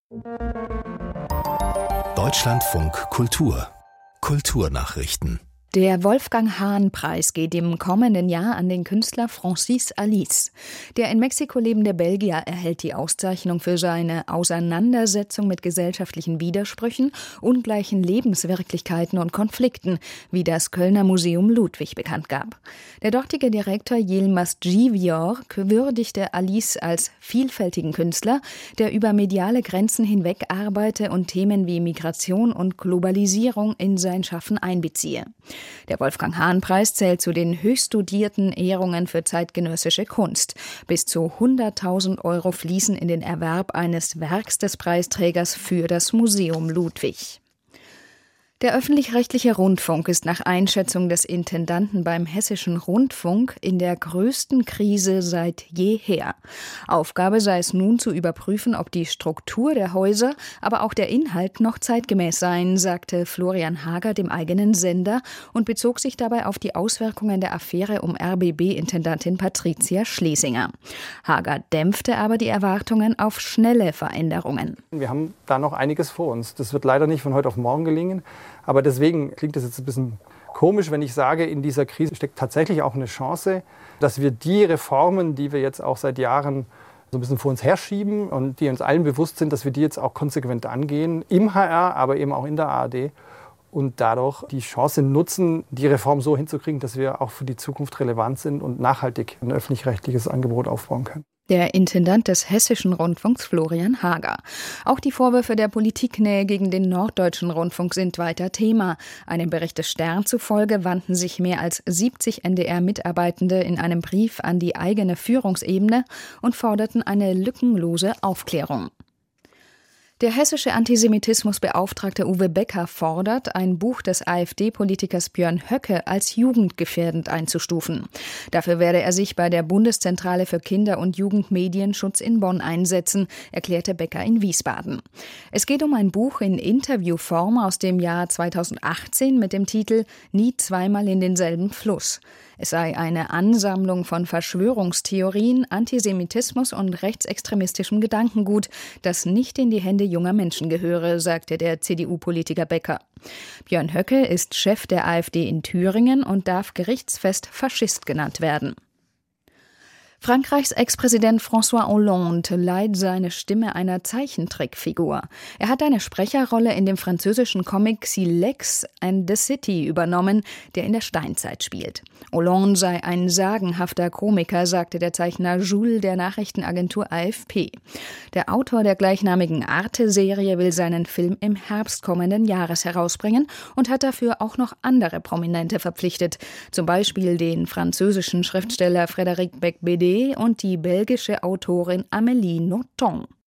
Deutschlandfunk Kultur. Kulturnachrichten. Der Wolfgang-Hahn-Preis geht im kommenden Jahr an den Künstler Francis Alice. Der in Mexiko lebende Belgier erhält die Auszeichnung für seine Auseinandersetzung mit gesellschaftlichen Widersprüchen, ungleichen Lebenswirklichkeiten und Konflikten, wie das Kölner Museum Ludwig bekannt gab. Der dortige Direktor Yilmaz Givior würdigte Alice als vielfältigen Künstler, der über mediale Grenzen hinweg arbeite und Themen wie Migration und Globalisierung in sein Schaffen einbeziehe. Der Wolfgang-Hahn-Preis zählt zu den höchst dotierten Ehrungen für zeitgenössische Kunst. Bis zu 100.000 € fließen in den Erwerb eines Werks des Preisträgers für das Museum Ludwig. Der öffentlich-rechtliche Rundfunk ist nach Einschätzung des Intendanten beim Hessischen Rundfunk in der größten Krise seit jeher. Aufgabe sei es nun zu überprüfen, ob die Struktur der Häuser, aber auch der Inhalt noch zeitgemäß seien, sagte Florian Hager dem eigenen Sender und bezog sich dabei auf die Auswirkungen der Affäre um RBB-Intendantin Patricia Schlesinger. Hager dämpfte aber die Erwartungen auf schnelle Veränderungen. Wir haben da noch einiges vor uns. Das wird leider nicht von heute auf morgen gelingen. Aber deswegen klingt es jetzt ein bisschen komisch, wenn ich sage, in dieser Krise steckt tatsächlich auch eine Chance, dass wir die Reformen, die wir jetzt auch seit Jahren so ein bisschen vor uns herschieben und die uns allen bewusst sind, dass wir die jetzt auch konsequent angehen, im HR, aber eben auch in der ARD und dadurch die Chance nutzen, die Reform so hinzukriegen, dass wir auch für die Zukunft relevant sind und nachhaltig ein öffentlich-rechtliches Angebot aufbauen können. Der Intendant des Hessischen Rundfunks Florian Hager. Auch die Vorwürfe der Politiknähe gegen den Norddeutschen Rundfunk sind weiter Thema. Einem Bericht des Stern zufolge wandten sich mehr als 70 NDR-Mitarbeitende in einem Brief an die eigene Führungsebene und forderten eine lückenlose Aufklärung. Der hessische Antisemitismusbeauftragte Uwe Becker fordert, ein Buch des AfD-Politikers Björn Höcke als jugendgefährdend einzustufen. Dafür werde er sich bei der Bundeszentrale für Kinder- und Jugendmedienschutz in Bonn einsetzen, erklärte Becker in Wiesbaden. Es geht um ein Buch in Interviewform aus dem Jahr 2018 mit dem Titel »Nie zweimal in denselben Fluss«. Es sei eine Ansammlung von Verschwörungstheorien, Antisemitismus und rechtsextremistischem Gedankengut, das nicht in die Hände junger Menschen gehöre, sagte der CDU-Politiker Becker. Björn Höcke ist Chef der AfD in Thüringen und darf gerichtsfest Faschist genannt werden. Frankreichs Ex-Präsident François Hollande leiht seine Stimme einer Zeichentrickfigur. Er hat eine Sprecherrolle in dem französischen Comic Silex and the City übernommen, der in der Steinzeit spielt. Hollande sei ein sagenhafter Komiker, sagte der Zeichner Jules der Nachrichtenagentur AFP. Der Autor der gleichnamigen Arte-Serie will seinen Film im Herbst kommenden Jahres herausbringen und hat dafür auch noch andere Prominente verpflichtet, zum Beispiel den französischen Schriftsteller Frédéric Becbédé und die belgische Autorin Amélie Nothomb.